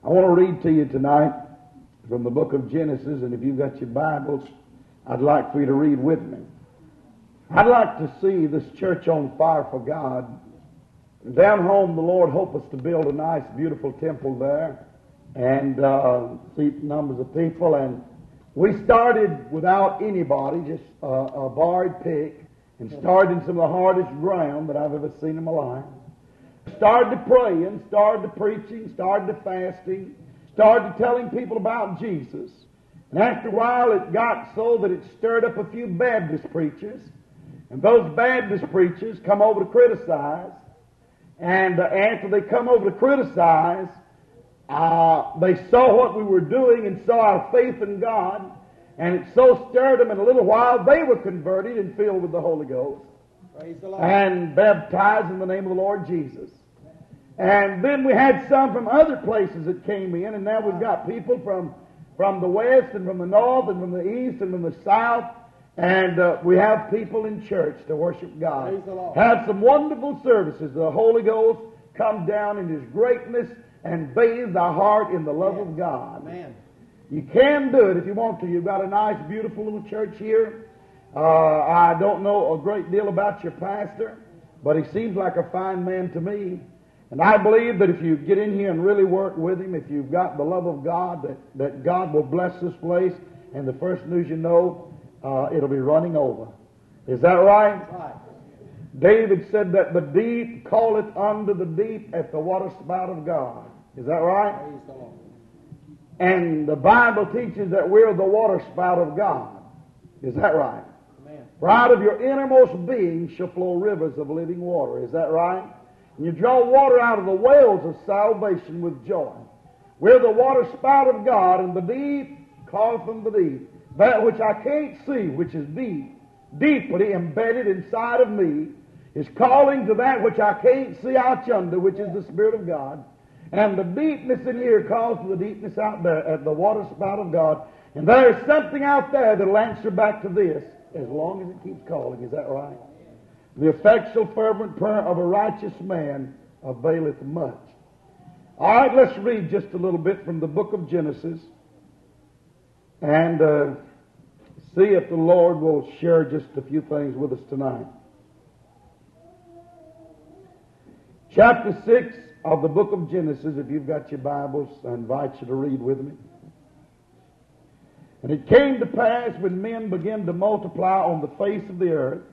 I want to read to you tonight from the book of Genesis, and if you've got your Bibles, I'd like for you to read with me. I'd like to see this church on fire for God. Down home, the Lord hopes us to build a nice, beautiful temple there and seat numbers of people. And we started without anybody, just a borrowed pick, and started in some of the hardest ground that I've ever seen in my life. Started to praying, started to preaching, started to fasting, started to telling people about Jesus. And after a while, it got so that it stirred up a few Baptist preachers. And those Baptist preachers come over to criticize. And after they come over to criticize, they saw what we were doing and saw our faith in God. And it so stirred them in a little while, they were converted and filled with the Holy Ghost. Praise the Lord. And baptized in the name of the Lord Jesus. And then we had some from other places that came in, and now we've got people from the west and from the north and from the east and from the south. And we have people in church to worship God. Praise the Lord. Had some wonderful services. The Holy Ghost comes down in His greatness and bathes our heart in the love of God. Amen. You can do it if you want to. You've got a nice, beautiful little church here. I don't know a great deal about your pastor, but he seems like a fine man to me. And I believe that if you get in here and really work with him, if you've got the love of God, that God will bless this place, and the first news you know, it'll be running over. Is that right? Right. David said that the deep calleth unto the deep at the water spout of God. Is that right? Praise the Lord. And the Bible teaches that we're the water spout of God. Is that right? Amen. For out of your innermost being shall flow rivers of living water. Is that right? And you draw water out of the wells of salvation with joy. We're the water spout of God, and the deep calleth from the deep. That which I can't see, which is deep, deeply embedded inside of me, is calling to that which I can't see out yonder, which is the Spirit of God. And the deepness in here calls to the deepness out there at the water spout of God. And there's something out there that'll answer back to this as long as it keeps calling. Is that right? The effectual fervent prayer of a righteous man availeth much. All right, let's read just a little bit from the book of Genesis and see if the Lord will share just a few things with us tonight. Chapter 6 of the book of Genesis, if you've got your Bibles, I invite you to read with me. And it came to pass when men began to multiply on the face of the earth,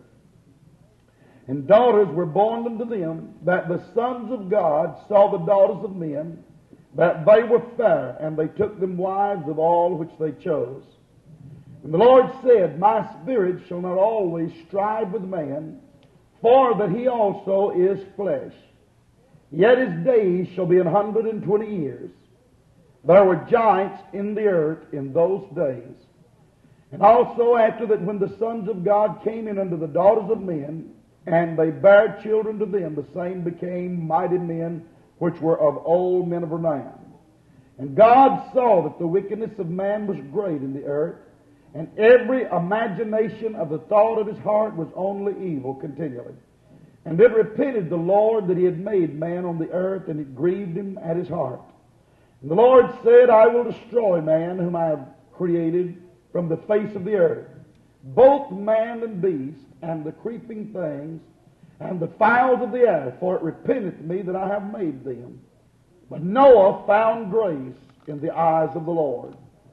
and daughters were born unto them, that the sons of God saw the daughters of men, that they were fair, and they took them wives of all which they chose. And the Lord said, My spirit shall not always strive with man, for that he also is flesh. Yet his days shall be 120 years. There were giants in the earth in those days. And also after that, when the sons of God came in unto the daughters of men, and they bare children to them, the same became mighty men, which were of old, men of renown. And God saw that the wickedness of man was great in the earth, and every imagination of the thought of his heart was only evil continually. And it repented the Lord that he had made man on the earth, and it grieved him at his heart. And the Lord said, I will destroy man whom I have created from the face of the earth, both man and beast, and the creeping things, and the fowls of the air, for it repenteth me that I have made them. But Noah found grace in the eyes of the Lord.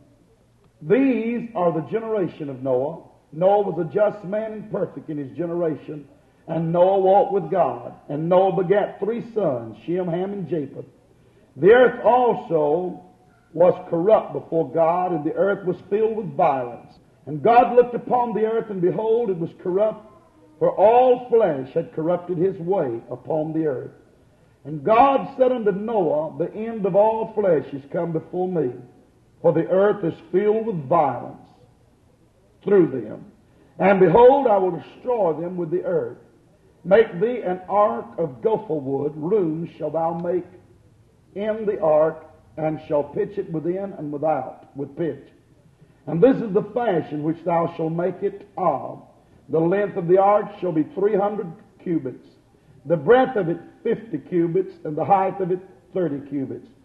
These are the generation of Noah. Noah was a just man and perfect in his generation, and Noah walked with God. And Noah begat 3 sons, Shem, Ham, and Japheth. The earth also was corrupt before God, and the earth was filled with violence. And God looked upon the earth, and behold, it was corrupt, for all flesh had corrupted his way upon the earth. And God said unto Noah, The end of all flesh is come before me, for the earth is filled with violence through them. And behold, I will destroy them with the earth. Make thee an ark of gopher wood, rooms shall thou make in the ark, and shall pitch it within and without with pitch. And this is the fashion which thou shalt make it of. The length of the ark shall be 300 cubits, the breadth of it 50 cubits, and the height of it 30 cubits.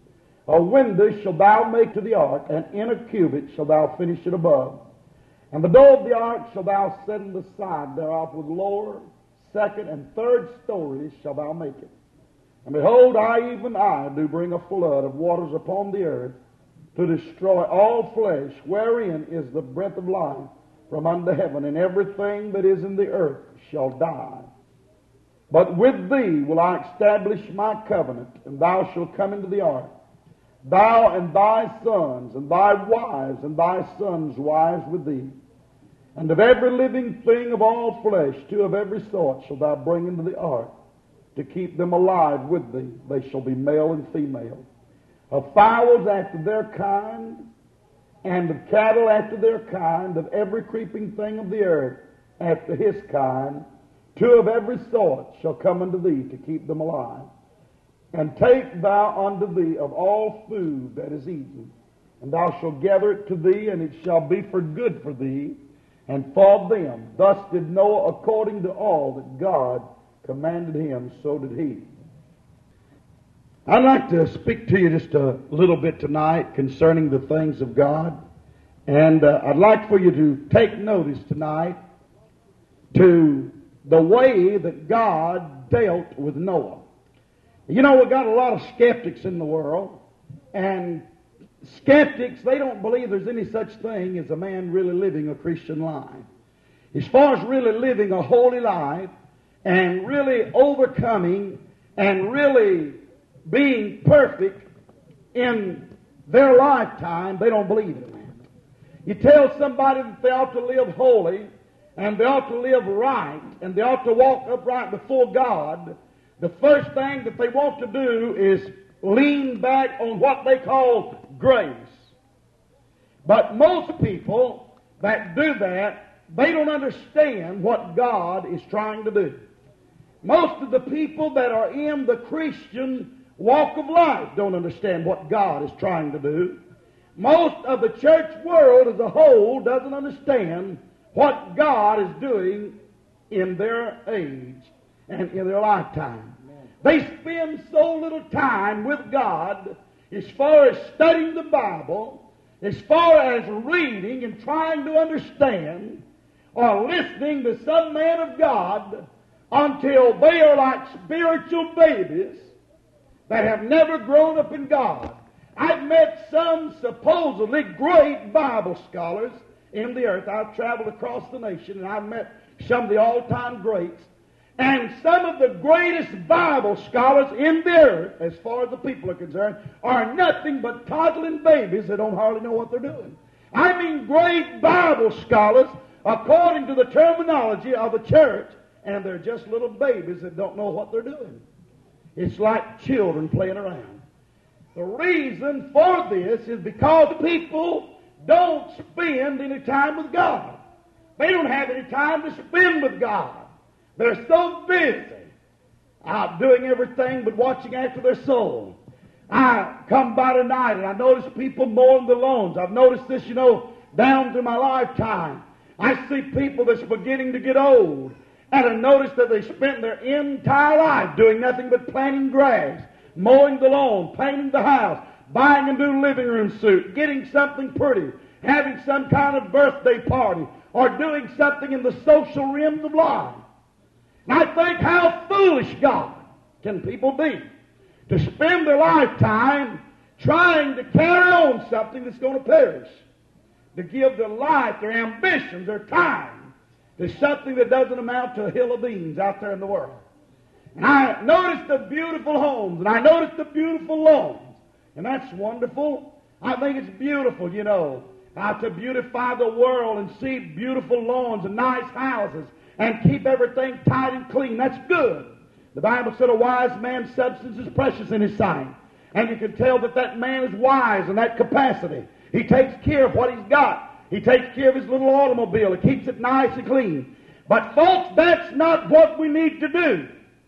A window shalt thou make to the ark, and in a cubit shalt thou finish it above. And the door of the ark shalt thou set in the side thereof with lower, second, and third stories shalt thou make it. And behold, even I, do bring a flood of waters upon the earth to destroy all flesh, wherein is the breath of life from under heaven, and everything that is in the earth shall die. But with thee will I establish my covenant, and thou shalt come into the ark, thou and thy sons, and thy wives, and thy sons' wives with thee. And of every living thing of all flesh, two of every sort shalt thou bring into the ark, to keep them alive with thee. They shall be male and female. Of fowls after their kind, and of cattle after their kind, of every creeping thing of the earth after his kind, two of every sort shall come unto thee to keep them alive. And take thou unto thee of all food that is eaten, and thou shalt gather it to thee, and it shall be for good for thee, and for them. Thus did Noah according to all that God commanded him, so did he. I'd like to speak to you just a little bit tonight concerning the things of God. And I'd like for you to take notice tonight to the way that God dealt with Noah. You know, we've got a lot of skeptics in the world, and skeptics, they don't believe there's any such thing as a man really living a Christian life. As far as really living a holy life and really overcoming and really being perfect in their lifetime, they don't believe in that. You tell somebody that they ought to live holy and they ought to live right and they ought to walk upright before God, the first thing that they want to do is lean back on what they call grace. But most people that do that, they don't understand what God is trying to do. Most of the people that are in the Christian walk of life don't understand what God is trying to do. Most of the church world as a whole doesn't understand what God is doing in their age and in their lifetime. They spend so little time with God as far as studying the Bible, as far as reading and trying to understand or listening to some man of God until they are like spiritual babies that have never grown up in God. I've met some supposedly great Bible scholars in the earth. I've traveled across the nation and I've met some of the all-time greats. And some of the greatest Bible scholars in the earth, as far as the people are concerned, are nothing but toddling babies that don't hardly know what they're doing. I mean great Bible scholars according to the terminology of the church, and they're just little babies that don't know what they're doing. It's like children playing around. The reason for this is because people don't spend any time with God. They don't have any time to spend with God. They're so busy out doing everything but watching after their soul. I come by tonight and I notice people mowing the lawns. I've noticed this, down through my lifetime. I see people that's beginning to get old. And I noticed that they spent their entire life doing nothing but planting grass, mowing the lawn, painting the house, buying a new living room suit, getting something pretty, having some kind of birthday party, or doing something in the social realms of life. And I think how foolish, God, can people be to spend their lifetime trying to carry on something that's going to perish, to give their life, their ambitions, their time to something that doesn't amount to a hill of beans out there in the world. And I noticed the beautiful homes, and I noticed the beautiful lawns, and that's wonderful. I think it's beautiful, how to beautify the world and see beautiful lawns and nice houses and keep everything tight and clean. That's good. The Bible said a wise man's substance is precious in his sight. And you can tell that man is wise in that capacity. He takes care of what he's got. He takes care of his little automobile. He keeps it nice and clean. But folks, that's not what we need to do.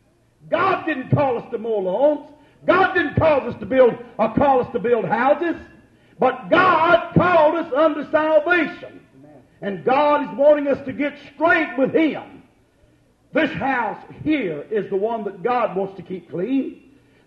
God didn't call us to mow lawns. God didn't call us to build houses. But God called us unto salvation. And God is wanting us to get straight with Him. This house here is the one that God wants to keep clean.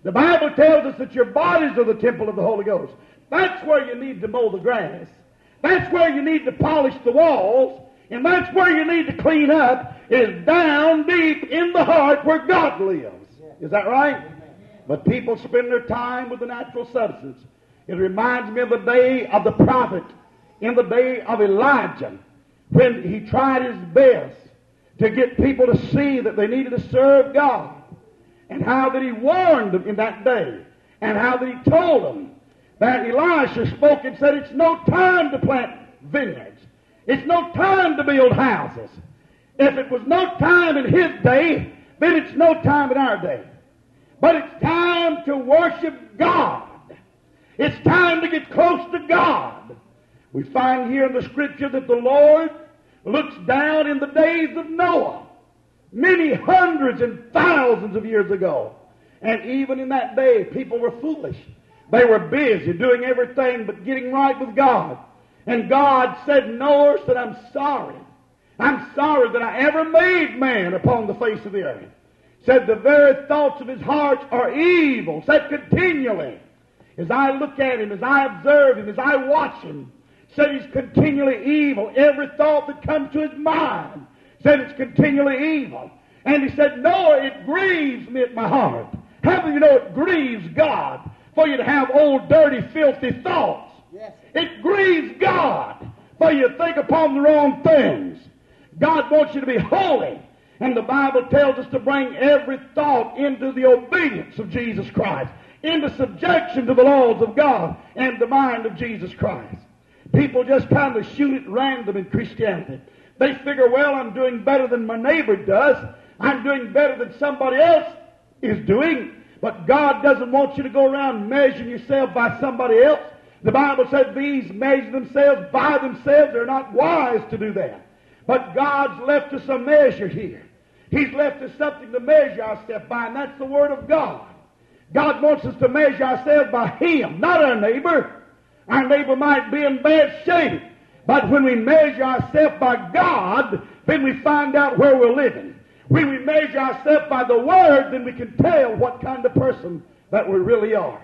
The Bible tells us that your bodies are the temple of the Holy Ghost. That's where you need to mow the grass. That's where you need to polish the walls. And that's where you need to clean up, is down deep in the heart where God lives. Is that right? But people spend their time with the natural substance. It reminds me of the day of the prophet, in the day of Elijah, when he tried his best to get people to see that they needed to serve God, and how that he warned them in that day, and how that he told them that Elisha spoke and said, it's no time to plant vineyards. It's no time to build houses. If it was no time in his day, then it's no time in our day. But it's time to worship God. It's time to get close to God. We find here in the Scripture that the Lord looks down in the days of Noah, many hundreds and thousands of years ago. And even in that day, people were foolish. They were busy doing everything but getting right with God. And God said, Noah, said, I'm sorry. I'm sorry that I ever made man upon the face of the earth. Said the very thoughts of his heart are evil. Said continually. As I look at him, as I observe him, as I watch him, said he's continually evil. Every thought that comes to his mind, said it's continually evil. And he said, Noah, it grieves me at my heart. How do you know it grieves God for you to have old, dirty, filthy thoughts? Yes. It grieves God for you to think upon the wrong things. God wants you to be holy. And the Bible tells us to bring every thought into the obedience of Jesus Christ, into subjection to the laws of God and the mind of Jesus Christ. People just kind of shoot at random in Christianity. They figure, well, I'm doing better than my neighbor does. I'm doing better than somebody else is doing. But God doesn't want you to go around measuring yourself by somebody else. The Bible said these measure themselves by themselves. They're not wise to do that. But God's left us a measure here. He's left us something to measure ourselves by, and that's the Word of God. God wants us to measure ourselves by Him, not our neighbor. Our neighbor might be in bad shape. But when we measure ourselves by God, then we find out where we're living. When we measure ourselves by the Word, then we can tell what kind of person that we really are.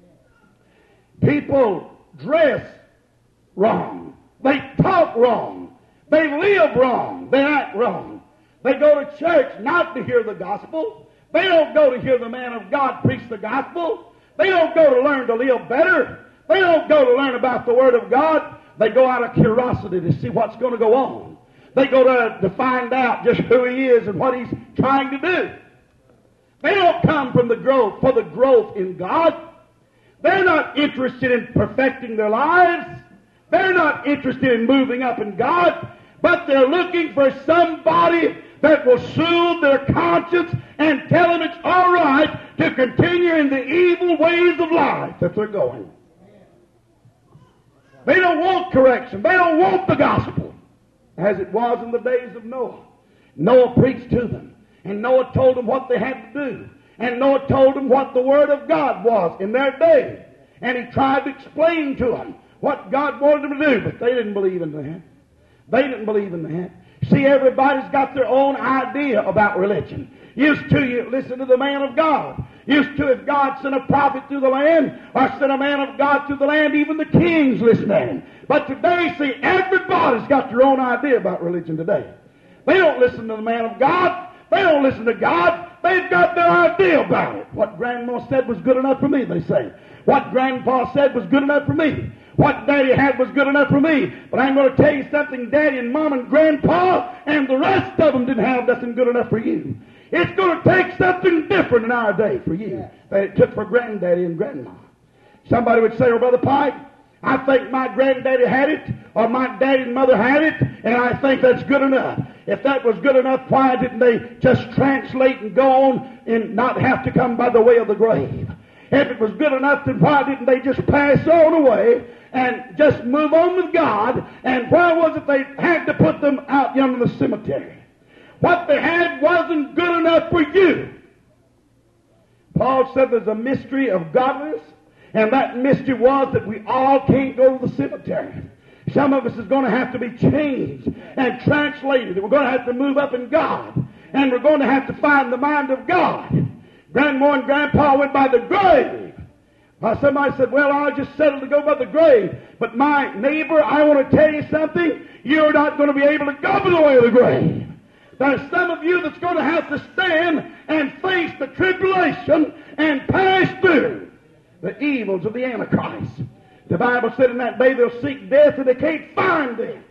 People dress wrong. They talk wrong. They live wrong. They act wrong. They go to church not to hear the gospel. They don't go to hear the man of God preach the gospel. They don't go to learn to live better. They don't go to learn about the Word of God. They go out of curiosity to see what's going to go on. They go to find out just who he is and what he's trying to do. They don't come from the growth for the growth in God. They're not interested in perfecting their lives. They're not interested in moving up in God. But they're looking for somebody that will soothe their conscience and tell them it's all right to continue in the evil ways of life that they're going. They don't want correction. They don't want the gospel, as it was in the days of Noah. Noah preached to them, and Noah told them what they had to do, and Noah told them what the Word of God was in their day, and he tried to explain to them what God wanted them to do, but they didn't believe in that. They didn't believe in that. See, everybody's got their own idea about religion. Used to, you listen to the man of God. Used to, if God sent a prophet through the land, or sent a man of God through the land, even the kings listened to him. But today, see, everybody's got their own idea about religion today. They don't listen to the man of God. They don't listen to God. They've got their idea about it. What Grandma said was good enough for me, they say. What Grandpa said was good enough for me. What Daddy had was good enough for me. But I'm going to tell you something, Daddy and Mom and Grandpa and the rest of them didn't have nothing good enough for you. It's going to take something different in our day for you than it took for Granddaddy and Grandma. Somebody would say, oh, Brother Pike, I think my granddaddy had it, or my daddy and mother had it, and I think that's good enough. If that was good enough, why didn't they just translate and go on and not have to come by the way of the grave? If it was good enough, then why didn't they just pass on away and just move on with God? And why was it they had to put them out yonder in the cemetery? What they had wasn't good enough for you. Paul said there's a mystery of godliness, and that mystery was that we all can't go to the cemetery. Some of us is going to have to be changed and translated. We're going to have to move up in God, and we're going to have to find the mind of God. Grandma and Grandpa went by the grave. Somebody said, well, I'll just settle to go by the grave. But my neighbor, I want to tell you something. You're not going to be able to go by the way of the grave. There's some of you that's going to have to stand and face the tribulation and pass through the evils of the Antichrist. The Bible said in that day they'll seek death and they can't find them.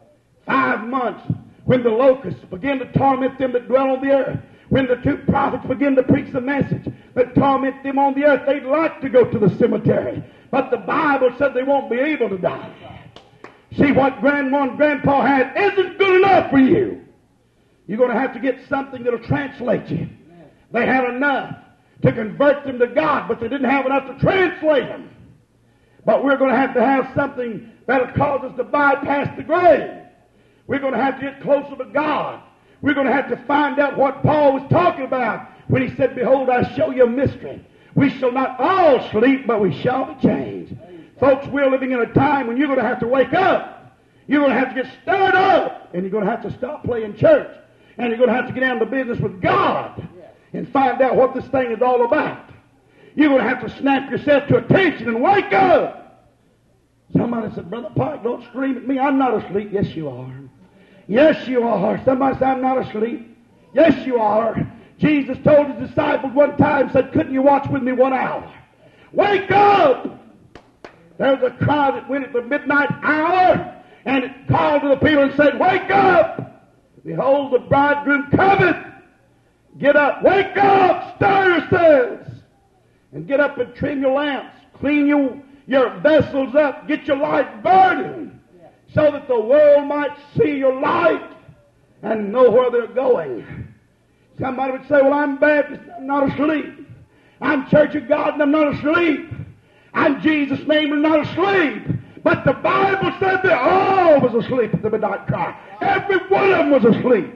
5 months when the locusts begin to torment them that dwell on the earth. When the two prophets begin to preach the message that torment them on the earth, they'd like to go to the cemetery. But the Bible said they won't be able to die. See, what Grandma and Grandpa had isn't good enough for you. You're going to have to get something that'll translate you. They had enough to convert them to God, but they didn't have enough to translate them. But we're going to have something that'll cause us to bypass the grave. We're going to have to get closer to God. We're going to have to find out what Paul was talking about when he said, behold, I show you a mystery. We shall not all sleep, but we shall be changed. Folks, we're living in a time when you're going to have to wake up. You're going to have to get stirred up. And you're going to have to stop playing church. And you're going to have to get down to business with God and find out what this thing is all about. You're going to have to snap yourself to attention and wake up. Somebody said, Brother Pike, don't scream at me. I'm not asleep. Yes, you are. Yes, you are. Somebody said, I'm not asleep. Yes, you are. Jesus told his disciples one time, said, couldn't you watch with me 1 hour? Wake up! There was a cry that went at the midnight hour, and it called to the people and said, wake up! Behold, the bridegroom cometh. Get up. Wake up! Stir yourselves! And get up and trim your lamps. Clean your vessels up. Get your light burning, so that the world might see your light and know where they're going. Somebody would say, well, I'm Baptist, I'm not asleep. I'm Church of God, and I'm not asleep. I'm Jesus' name, and I'm not asleep. But the Bible said that all was asleep at the midnight cry. Every one of them was asleep.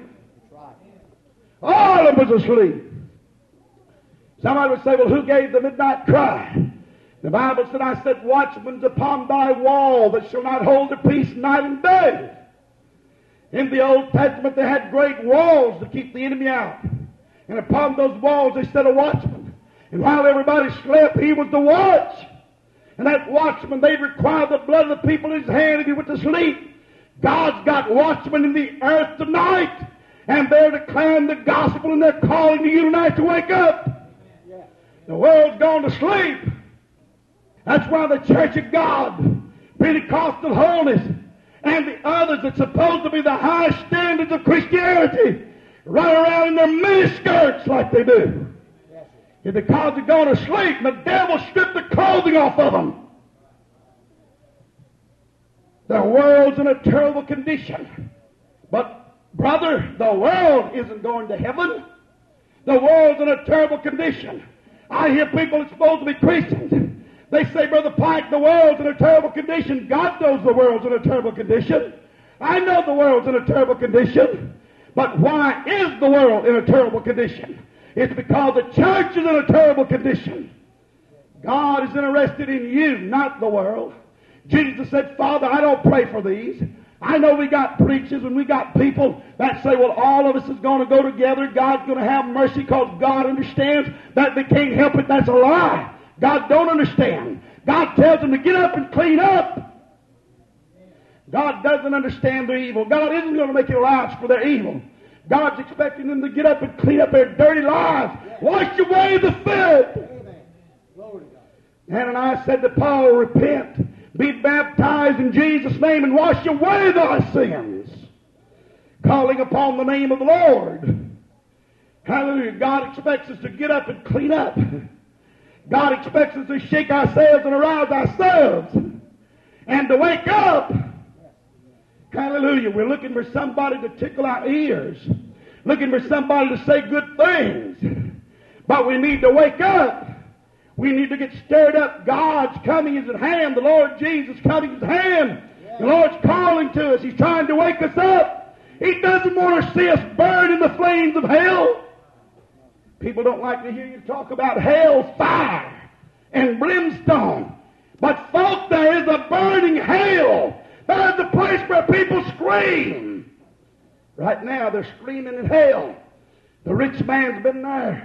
All of them was asleep. Somebody would say, well, who gave the midnight cry? The Bible said, I set watchmen upon thy wall that shall not hold their peace night and day. In the Old Testament, they had great walls to keep the enemy out. And upon those walls, they set a watchman. And while everybody slept, he was the watch. And that watchman, they'd require the blood of the people in his hand if he went to sleep. God's got watchmen in the earth tonight. And they're declaring the gospel, and they're calling to you tonight to wake up. The world's gone to sleep. That's why the Church of God, Pentecostal holiness, and the others that's supposed to be the high standards of Christianity run around in their miniskirts like they do. It's because they're going to sleep and the devil stripped the clothing off of them. The world's in a terrible condition. But, brother, the world isn't going to heaven. The world's in a terrible condition. I hear people that's supposed to be Christians. They say, Brother Pike, the world's in a terrible condition. God knows the world's in a terrible condition. I know the world's in a terrible condition. But why is the world in a terrible condition? It's because the church is in a terrible condition. God is interested in you, not the world. Jesus said, Father, I don't pray for these. I know we got preachers and we got people that say, well, all of us is going to go together. God's going to have mercy because God understands that they can't help it. That's a lie. God don't understand. God tells them to get up and clean up. God doesn't understand their evil. God isn't going to make it allowance for their evil. God's expecting them to get up and clean up their dirty lives. Wash away the filth. Ananias said to Paul, repent, be baptized in Jesus' name, and wash away thy sins, calling upon the name of the Lord. Hallelujah. God expects us to get up and clean up. God expects us to shake ourselves and arouse ourselves and to wake up. Hallelujah. We're looking for somebody to tickle our ears, looking for somebody to say good things. But we need to wake up. We need to get stirred up. God's coming is at hand. The Lord Jesus coming is at hand. The Lord's calling to us. He's trying to wake us up. He doesn't want to see us burn in the flames of hell. People don't like to hear you talk about hell, fire, and brimstone. But folks, there is a burning hell. There's a place where people scream. Right now, they're screaming in hell. The rich man's been there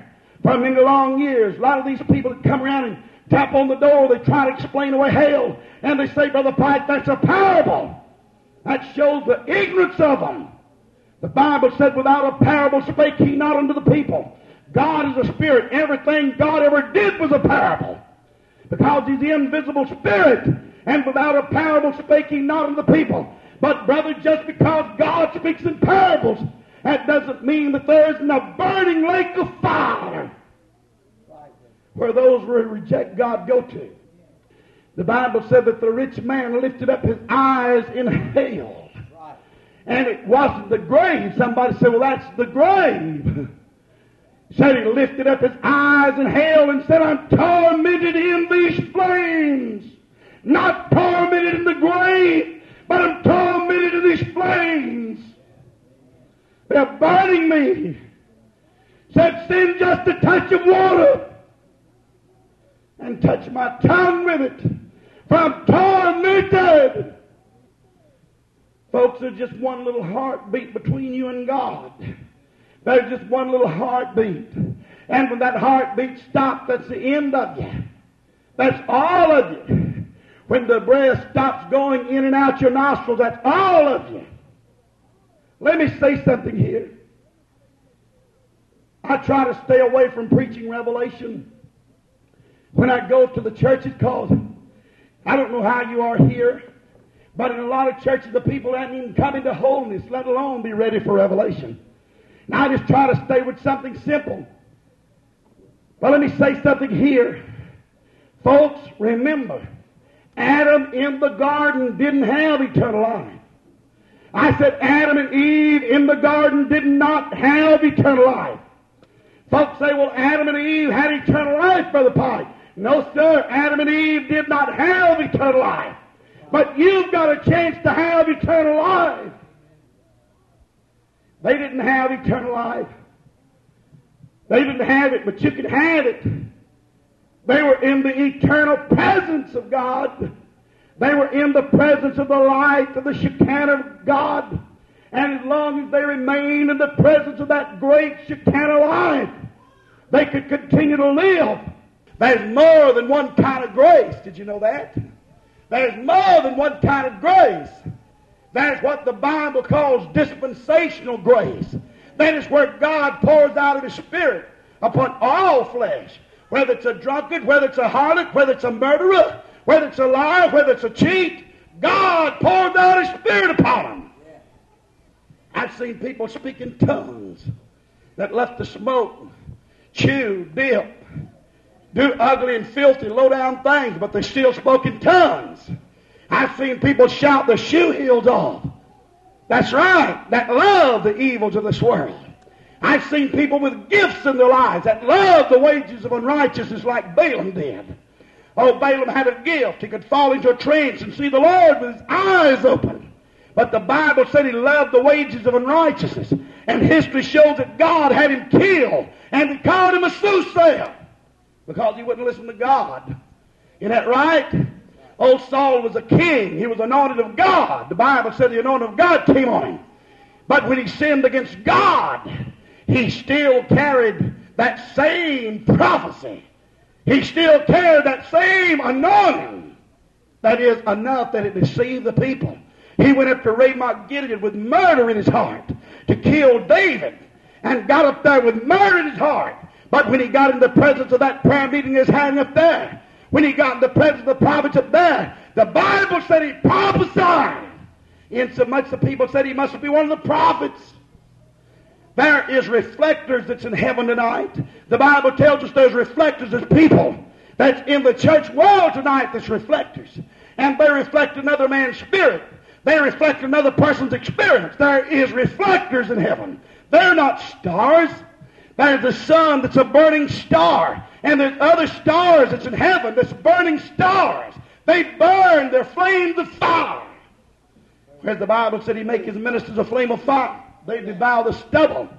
For many long years, a lot of these people that come around and tap on the door, they try to explain away hell. And they say, Brother Pike, that's a parable. That shows the ignorance of them. The Bible said, without a parable spake he not unto the people. God is a spirit. Everything God ever did was a parable. Because he's the invisible spirit. And without a parable spake he not unto the people. But brother, just because God speaks in parables, that doesn't mean that there isn't a burning lake of fire where those who reject God go to. The Bible said that the rich man lifted up his eyes in hell. And it wasn't the grave. Somebody said, well, that's the grave. He said he lifted up his eyes in hell and said, I'm tormented in these flames. Not tormented in the grave, but I'm tormented in these flames. They're burning me. Said, send just a touch of water and touch my tongue with it, for I'm tormented. Folks, there's just one little heartbeat between you and God. There's just one little heartbeat. And when that heartbeat stops, that's the end of you. That's all of you. When the breath stops going in and out your nostrils, that's all of you. Let me say something here. I try to stay away from preaching Revelation when I go to the churches, because I don't know how you are here, but in a lot of churches the people haven't even come into holiness, let alone be ready for Revelation. And I just try to stay with something simple. But let me say something here. Folks, remember, Adam in the garden didn't have eternal life. I said Adam and Eve in the garden did not have eternal life. Folks say, well, Adam and Eve had eternal life, Brother Pike. No, sir, Adam and Eve did not have eternal life. But you've got a chance to have eternal life. They didn't have eternal life. They didn't have it, but you could have it. They were in the eternal presence of God. They were in the presence of the light of the Shekinah of God. And as long as they remained in the presence of that great Shekinah light, they could continue to live. There's more than one kind of grace. Did you know that? There's more than one kind of grace. That is what the Bible calls dispensational grace. That is where God pours out of His Spirit upon all flesh. Whether it's a drunkard, whether it's a harlot, whether it's a murderer, whether it's a liar, whether it's a cheat, God pours out His Spirit upon them. I've seen people speak in tongues that left the smoke, chew, dip, do ugly and filthy, low-down things, but they still spoke in tongues. I've seen people shout the shoe heels off. That's right, that love the evils of this world. I've seen people with gifts in their lives that love the wages of unrighteousness like Balaam did. Oh, Balaam had a gift. He could fall into a trance and see the Lord with his eyes open. But the Bible said he loved the wages of unrighteousness. And history shows that God had him killed. And he called him a soothsayer because he wouldn't listen to God. Isn't that right? Old Saul was a king. He was anointed of God. The Bible said the anointing of God came on him. But when he sinned against God, he still carried that same prophecy. He still carried that same anointing. That is enough that it deceived the people. He went up to Ramoth Gilead with murder in his heart to kill David, and got up there with murder in his heart. But when he got in the presence of that prayer meeting he was having up there, when he got in the presence of the prophets up there, the Bible said he prophesied. Insomuch the people said he must be one of the prophets. There is reflectors that's in heaven tonight. The Bible tells us there's reflectors, there's people that's in the church world tonight that's reflectors. And they reflect another man's spirit. They reflect another person's experience. There is reflectors in heaven. They're not stars. There's the sun that's a burning star. And there's other stars that's in heaven that's burning stars. They burn, they're flames of fire. Whereas the Bible said he make his ministers a flame of fire. They devour the stubble.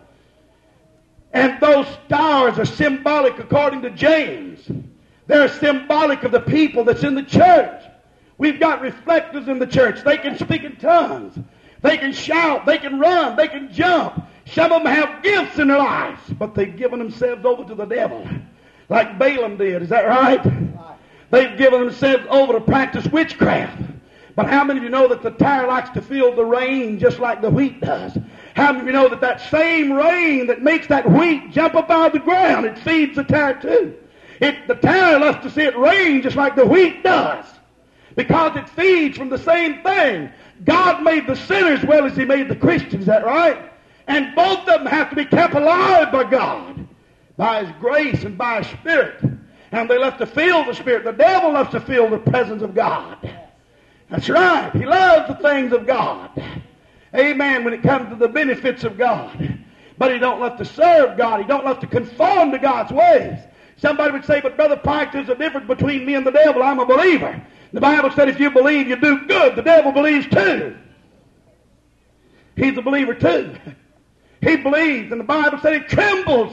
And those stars are symbolic, according to James. They're symbolic of the people that's in the church. We've got reflectors in the church. They can speak in tongues. They can shout. They can run. They can jump. Some of them have gifts in their lives, but they've given themselves over to the devil, like Balaam did. Is that right? They've given themselves over to practice witchcraft. But how many of you know that the tare likes to feel the rain just like the wheat does? How many of you know that that same rain that makes that wheat jump up out of the ground, it feeds the tare too? The tare loves to see it rain just like the wheat does, because it feeds from the same thing. God made the sinner as well as He made the Christians. Is that right? And both of them have to be kept alive by God, by His grace and by His Spirit. And they love to feel the Spirit. The devil loves to feel the presence of God. That's right. He loves the things of God. Amen. When it comes to the benefits of God. But he don't love to serve God. He don't love to conform to God's ways. Somebody would say, but Brother Pike, there's a difference between me and the devil. I'm a believer. The Bible said if you believe, you do good. The devil believes too. He's a believer too. He believes, and the Bible said he trembles.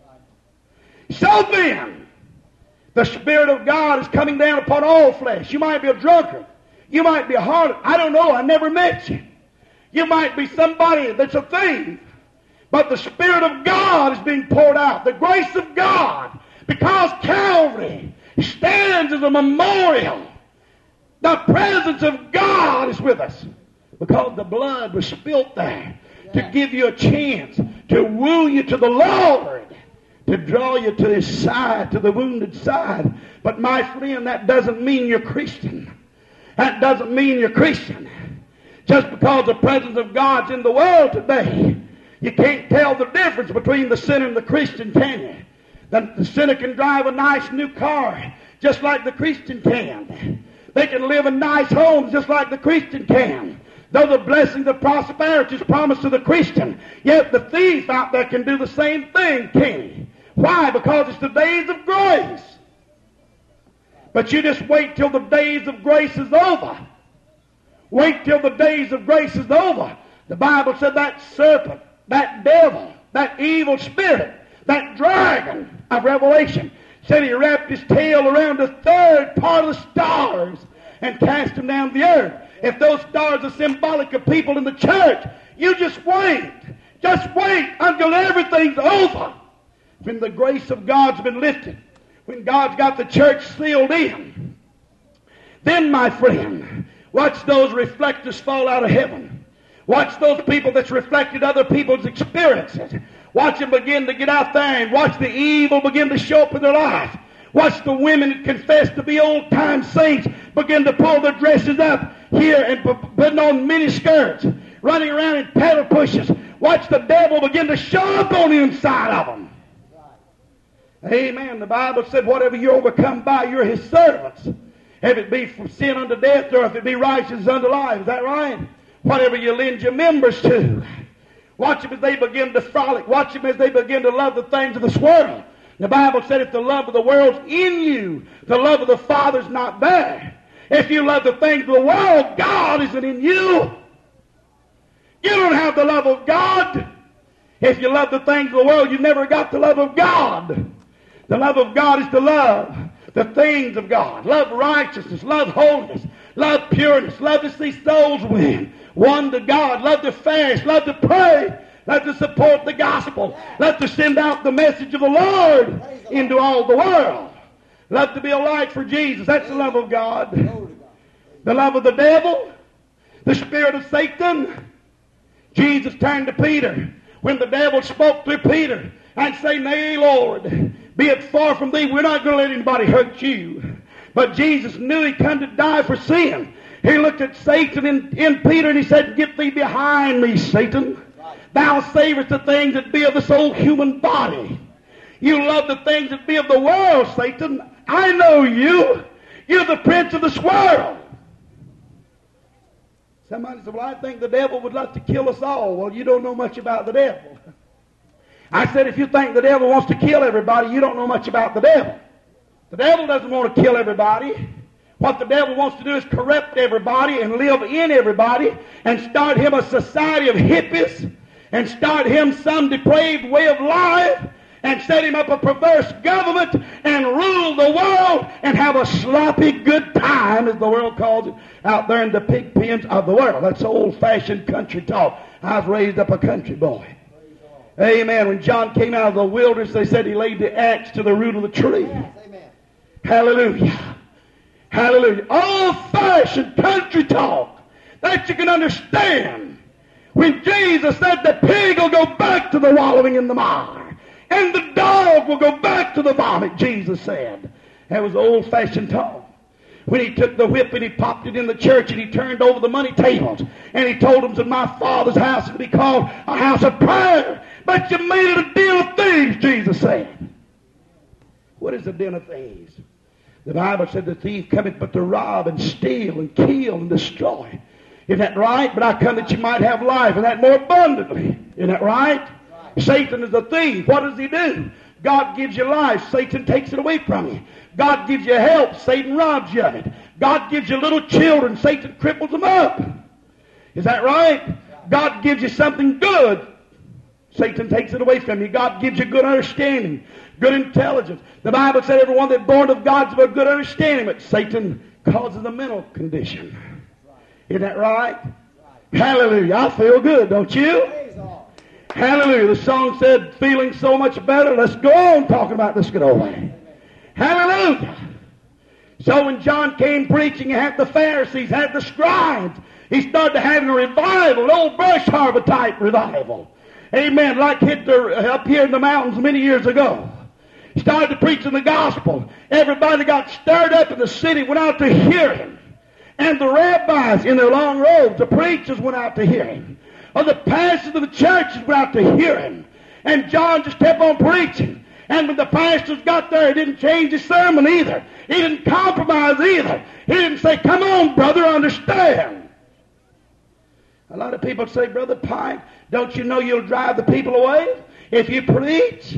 So then, the Spirit of God is coming down upon all flesh. You might be a drunkard. You might be a harlot. I don't know. I never met you. You might be somebody that's a thief. But the Spirit of God is being poured out. The grace of God. Because Calvary stands as a memorial. The presence of God is with us. Because the blood was spilt there to give you a chance to woo you to the Lord, to draw you to His side, to the wounded side. But my friend, that doesn't mean you're Christian. That doesn't mean you're Christian. Just because the presence of God's in the world today, you can't tell the difference between the sinner and the Christian, can you? The sinner can drive a nice new car just like the Christian can. They can live in nice homes just like the Christian can. Though the blessings of prosperity is promised to the Christian, yet the thief out there can do the same thing, can he? Why? Because it's the days of grace. But you just wait till the days of grace is over. Wait till the days of grace is over. The Bible said that serpent, that devil, that evil spirit, that dragon of Revelation, said he wrapped his tail around a third part of the stars and cast them down to the earth. If those stars are symbolic of people in the church, you just wait. Just wait until everything's over. When the grace of God's been lifted, when God's got the church sealed in, then, my friend, watch those reflectors fall out of heaven. Watch those people that's reflected other people's experiences. Watch them begin to get out there and watch the evil begin to show up in their life. Watch the women that confess to be old-time saints begin to pull their dresses up here and putting on mini skirts, running around in pedal pushes. Watch the devil begin to show up on the inside of them. Amen. The Bible said, whatever you're overcome by, you're His servants. If it be from sin unto death, or if it be righteousness unto life. Is that right? Whatever you lend your members to. Watch them as they begin to frolic. Watch them as they begin to love the things of this world. The Bible said if the love of the world's in you, the love of the Father's not there. If you love the things of the world, God isn't in you. You don't have the love of God. If you love the things of the world, you've never got the love of God. The love of God is to love the things of God. Love righteousness, love holiness, love pureness, love to see souls won to God, love to fast, love to pray, love to support the gospel, love to send out the message of the Lord into all the world. Love to be a light for Jesus. That's the love of God. The love of the devil, the spirit of Satan. Jesus turned to Peter when the devil spoke to Peter and say, nay, Lord, be it far from thee. We're not going to let anybody hurt you. But Jesus knew He come to die for sin. He looked at Satan in Peter and he said, get thee behind me, Satan. Thou savest the things that be of this old human body. You love the things that be of the world, Satan. I know you. You're the prince of this world. Somebody said, well, I think the devil would love to kill us all. Well, you don't know much about the devil. I said, if you think the devil wants to kill everybody, you don't know much about the devil. The devil doesn't want to kill everybody. What the devil wants to do is corrupt everybody and live in everybody and start him a society of hippies and start him some depraved way of life and set him up a perverse government and rule the world and have a sloppy good time, as the world calls it, out there in the pig pens of the world. That's old-fashioned country talk. I was raised up a country boy. Amen. When John came out of the wilderness, they said he laid the axe to the root of the tree. Yes, amen. Hallelujah. Hallelujah. Old-fashioned country talk that you can understand. When Jesus said the pig will go back to the wallowing in the mire, and the dog will go back to the vomit, Jesus said. That was old-fashioned talk. When he took the whip and he popped it in the church and he turned over the money tables and he told them that my Father's house would be called a house of prayer, but you made it a den of thieves, Jesus said. What is a den of thieves? The Bible said the thief cometh but to rob and steal and kill and destroy. Isn't that right? But I come that you might have life, and that more abundantly. Isn't that right? Satan is a thief. What does he do? God gives you life. Satan takes it away from you. God gives you health. Satan robs you of it. God gives you little children. Satan cripples them up. Is that right? God gives you something good. Satan takes it away from you. God gives you good understanding, good intelligence. The Bible said everyone that's born of God's of a good understanding, but Satan causes a mental condition. Isn't that right? Hallelujah. I feel good, don't you? Hallelujah. The song said, feeling so much better. Let's go on talking about this good old way. Hallelujah. So when John came preaching, he had the Pharisees, had the scribes. He started having a revival, an old brush harbor type revival. Amen. Like Hitler up here in the mountains many years ago. He started preaching the gospel. Everybody got stirred up in the city, went out to hear him. And the rabbis in their long robes, the preachers went out to hear him. Or the pastors of the churches went out to hear him. And John just kept on preaching. And when the pastors got there, he didn't change his sermon either. He didn't compromise either. He didn't say, come on, brother, understand. A lot of people say, Brother Pike, don't you know you'll drive the people away if you preach?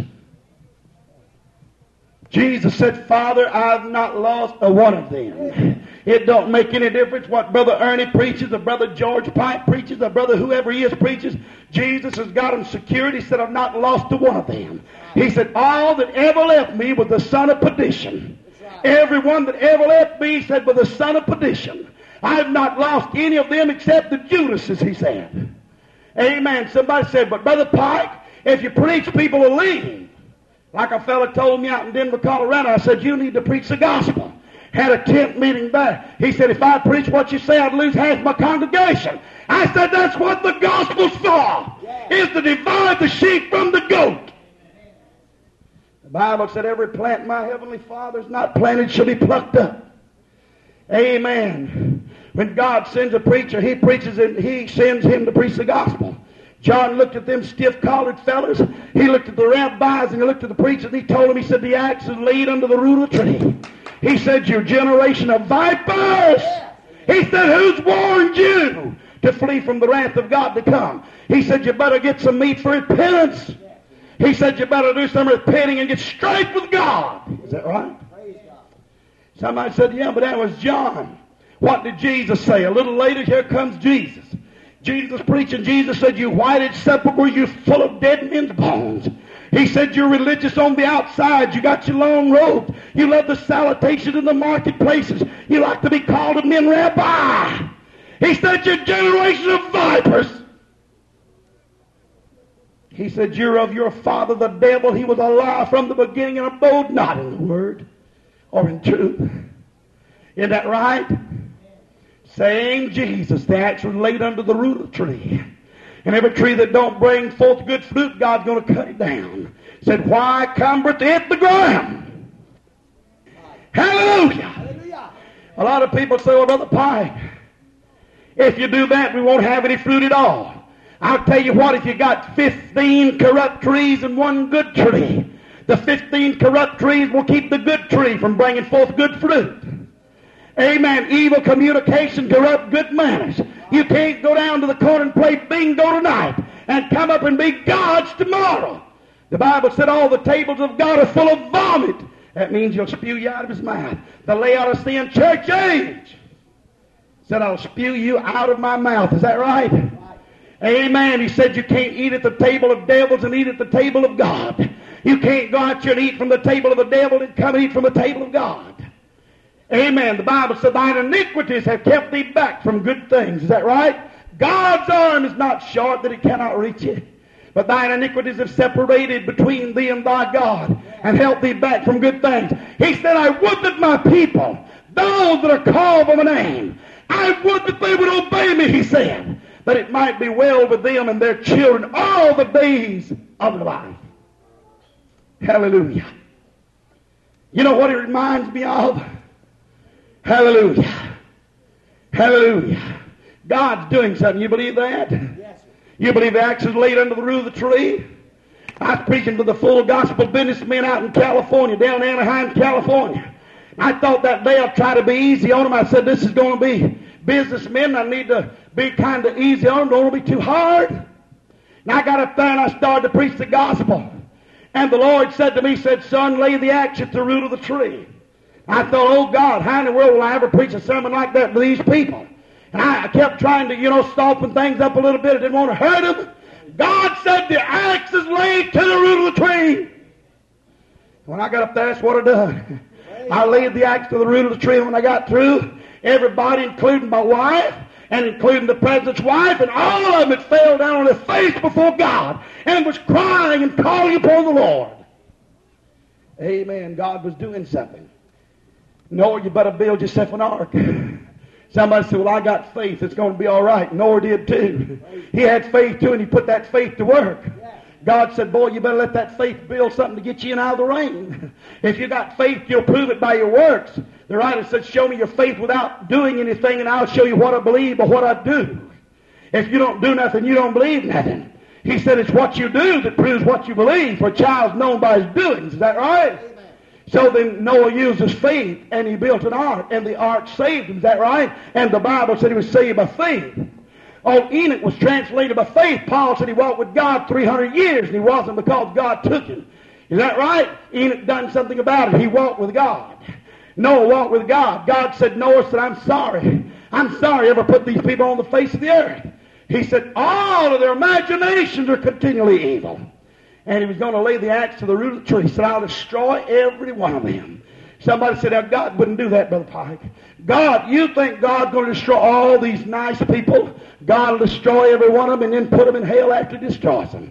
Jesus said, Father, I've not lost a one of them. It don't make any difference what Brother Ernie preaches, or Brother George Pike preaches, or Brother whoever he is preaches. Jesus has got them secured. He said, I've not lost a one of them. He said, all that ever left me was the son of perdition. Everyone that ever left me, he said, was the son of perdition. I have not lost any of them except the Judases, he said. Amen. Somebody said, but Brother Pike, if you preach, people will leave. Like a fellow told me out in Denver, Colorado, I said, you need to preach the gospel. Had a tent meeting there. He said, if I preach what you say, I'd lose half my congregation. I said, that's what the gospel's for, is to divide the sheep from the goat. The Bible said, every plant my heavenly Father's not planted shall be plucked up. Amen. When God sends a preacher, he preaches and he sends him to preach the gospel. John looked at them stiff-collared fellas. He looked at the rabbis and he looked at the preachers and he told them, he said, the axe is laid under the root of the tree. He said, your generation of vipers. He said, who's warned you to flee from the wrath of God to come? He said, you better get some meat for repentance. He said, you better do some repenting and get straight with God. Is that right? Somebody said, yeah, but that was John. What did Jesus say? A little later, here comes Jesus. Jesus preaching. Jesus said, you whited sepulchre, you full of dead men's bones. He said, you're religious on the outside. You got your long robes. You love the salutations in the marketplaces. You like to be called a men rabbi. He said, you're a generation of vipers. He said, you're of your father the devil. He was a liar from the beginning and abode not in the word or in truth. Isn't that right? Same Jesus. The axe was laid under the root of the tree. And every tree that don't bring forth good fruit, God's going to cut it down. Said, why cumbereth it the ground? Hallelujah. Hallelujah. A lot of people say, well, Brother Pike, if you do that, we won't have any fruit at all. I'll tell you what, if you got 15 corrupt trees and one good tree, the 15 corrupt trees will keep the good tree from bringing forth good fruit. Amen. Evil communication corrupt good manners. You can't go down to the corner and play bingo tonight and come up and be God's tomorrow. The Bible said all the tables of God are full of vomit. That means he'll spew you out of his mouth. The Laodicean church age said, I'll spew you out of my mouth. Is that right? Amen. He said you can't eat at the table of devils and eat at the table of God. You can't go out here and eat from the table of the devil and come and eat from the table of God. Amen. The Bible said, thine iniquities have kept thee back from good things. Is that right? God's arm is not short that it cannot reach you. But thine iniquities have separated between thee and thy God, and held thee back from good things. He said, I would that my people, those that are called by my name, I would that they would obey me, he said, that it might be well with them and their children all the days of their life. Hallelujah. You know what it reminds me of? Hallelujah. Hallelujah. God's doing something. You believe that? Yes, sir. You believe the axe is laid under the root of the tree? I was preaching to the full gospel businessmen out in California, down in Anaheim, California. I thought that day I'd try to be easy on them. I said, this is going to be businessmen. I need to be kind of easy on them. Don't want to be too hard. And I got up there and I started to preach the gospel. And the Lord said to me, said, son, lay the axe at the root of the tree. I thought, oh God, how in the world will I ever preach a sermon like that to these people? And I kept trying to, soften things up a little bit. I didn't want to hurt them. God said the axe is laid to the root of the tree. When I got up there, that's what I done. I laid the axe to the root of the tree, and when I got through, everybody, including my wife, and including the president's wife, and all of them had fell down on their face before God, and was crying and calling upon the Lord. Amen. God was doing something. Noah, you better build yourself an ark. Somebody said, well, I got faith. It's going to be all right. Noah did too. He had faith too, and he put that faith to work. God said, boy, you better let that faith build something to get you in out of the rain. If you got faith, you'll prove it by your works. The writer said, show me your faith without doing anything, and I'll show you what I believe or what I do. If you don't do nothing, you don't believe nothing. He said, it's what you do that proves what you believe, for a child's known by his doings. Is that right? Amen. So then Noah used his faith, and he built an ark, and the ark saved him. Is that right? And the Bible said he was saved by faith. Oh, Enoch was translated by faith. Paul said he walked with God 300 years, and he wasn't because God took him. Is that right? Enoch done something about it. He walked with God. Noah walked with God. God said, Noah said, I'm sorry. I'm sorry I ever put these people on the face of the earth. He said, all of their imaginations are continually evil. And he was going to lay the axe to the root of the tree. He said, I'll destroy every one of them. Somebody said, now God wouldn't do that, Brother Pike. God, you think God's going to destroy all these nice people? God will destroy every one of them and then put them in hell after he destroys them.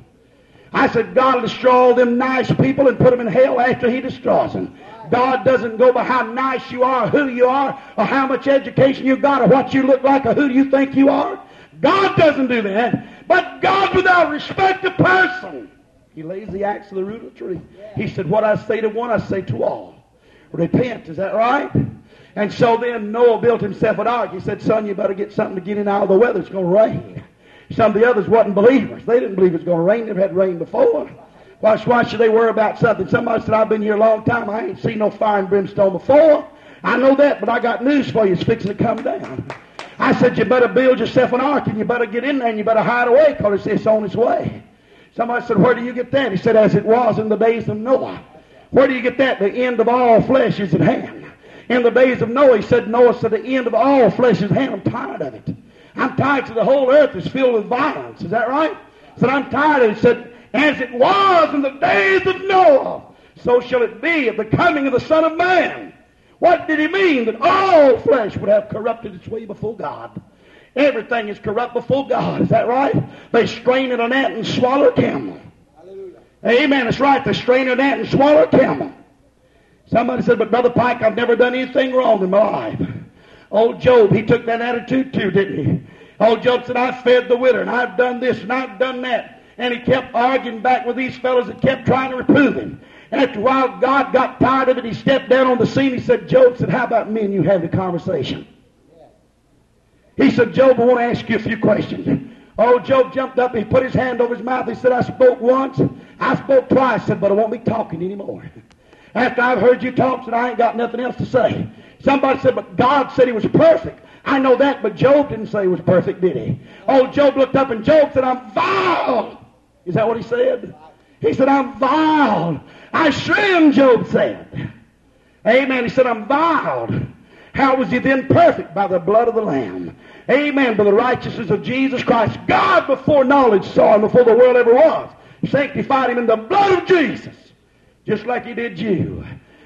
I said, God will destroy all them nice people and put them in hell after he destroys them. God doesn't go by how nice you are, or who you are, or how much education you got, or what you look like, or who do you think you are. God doesn't do that. But God, without respect to person, he lays the axe to the root of the tree. He said, what I say to one, I say to all. Repent, is that right? And so then Noah built himself an ark. He said, son, you better get something to get in out of the weather. It's going to rain. Some of the others wasn't believers. They didn't believe it was going to rain. They've had rain before. Why should they worry about something? Somebody said, I've been here a long time. I ain't seen no fire and brimstone before. I know that, but I got news for you. It's fixing to come down. I said, you better build yourself an ark, and you better get in there, and you better hide away, because it's on its way. Somebody said, where do you get that? He said, as it was in the days of Noah. Where do you get that? The end of all flesh is at hand. In the days of Noah, he said, Noah said, the end of all flesh is at hand. I'm tired of it. I'm tired. So the whole earth is filled with violence. Is that right? He said, I'm tired of it. He said, as it was in the days of Noah, so shall it be at the coming of the Son of Man. What did he mean? That all flesh would have corrupted its way before God. Everything is corrupt before God. Is that right? They strain at a gnat and swallow a camel. Hallelujah. Amen. That's right. They strain at a gnat and swallow a camel. Somebody said, but Brother Pike, I've never done anything wrong in my life. Old Job, he took that attitude too, didn't he? Old Job said, I've fed the widow, and I've done this, and I've done that. And he kept arguing back with these fellows that kept trying to reprove him. And after a while, God got tired of it. He stepped down on the scene. He said, Job said, how about me and you having a conversation? He said, Job, I want to ask you a few questions. Oh, Job jumped up. He put his hand over his mouth. He said, I spoke once. I spoke twice. He said, but I won't be talking anymore. After I've heard you talk, said, I ain't got nothing else to say. Somebody said, but God said he was perfect. I know that, but Job didn't say he was perfect, did he? Oh, Job looked up and Job said, I'm vile. Is that what he said? He said, I'm vile. I shrim, Job said. Amen. He said, I'm vile. How was he then perfect? By the blood of the Lamb. Amen. By the righteousness of Jesus Christ. God, before knowledge saw him, before the world ever was, sanctified him in the blood of Jesus, just like he did you.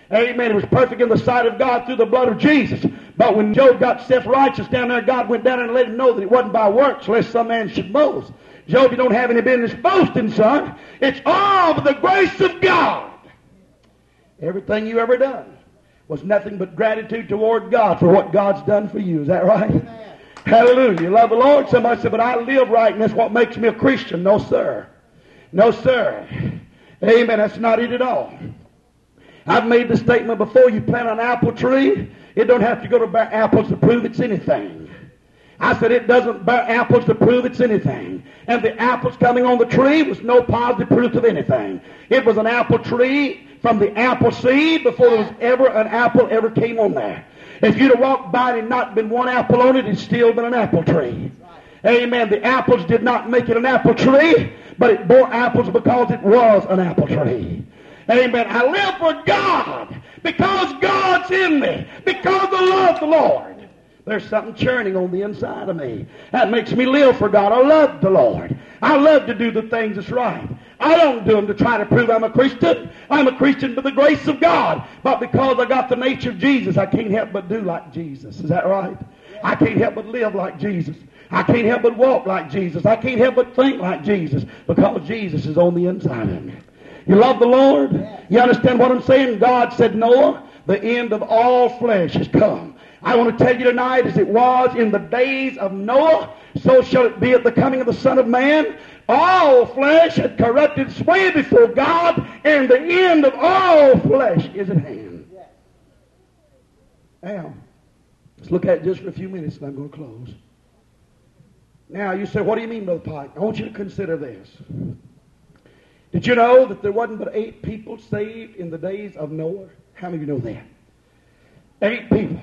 Amen. It was perfect in the sight of God through the blood of Jesus. But when Job got self-righteous down there, God went down and let him know that it wasn't by works, lest some man should boast. Job, you don't have any business boasting, son. It's all for the grace of God. Everything you ever done was nothing but gratitude toward God for what God's done for you. Is that right? Amen. Hallelujah. You love the Lord? Somebody said, but I live right and that's what makes me a Christian. No, sir. No, sir. Amen. That's not it at all. I've made the statement before, you plant an apple tree, it don't have to go to bear apples to prove it's anything. I said it doesn't bear apples to prove it's anything. And the apples coming on the tree was no positive proof of anything. It was an apple tree from the apple seed before there was ever an apple ever came on there. If you'd have walked by and not been one apple on it, it's still been an apple tree. Amen. The apples did not make it an apple tree, but it bore apples because it was an apple tree. Amen. I live for God because God's in me, because I love the Lord. There's something churning on the inside of me. That makes me live for God. I love the Lord. I love to do the things that's right. I don't do them to try to prove I'm a Christian. I'm a Christian by the grace of God. But because I got the nature of Jesus, I can't help but do like Jesus. Is that right? I can't help but live like Jesus. I can't help but walk like Jesus. I can't help but think like Jesus because Jesus is on the inside of me. You love the Lord? You understand what I'm saying? God said, Noah, the end of all flesh has come. I want to tell you tonight, as it was in the days of Noah, so shall it be at the coming of the Son of Man. All flesh had corrupted its way before God, and the end of all flesh is at hand. Now, let's look at it just for a few minutes, and I'm going to close. Now, you say, what do you mean, Brother Pike? I want you to consider this. Did you know that there wasn't but 8 people saved in the days of Noah? How many of you know that? 8 people.